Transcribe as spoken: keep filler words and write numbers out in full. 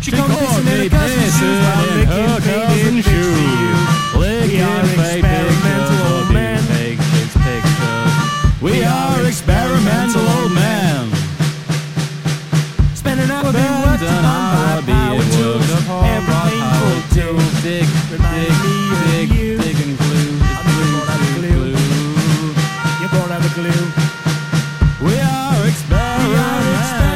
She come pissing in her cousin's shoes while licking faded pics for you. We are experimental old men. We are experimental old men. Spending our being worked upon by power tools. Everything will do. Dig, Remind dig, me of dig, you. dig and glue. I'm brought out the glue. You brought out the glue.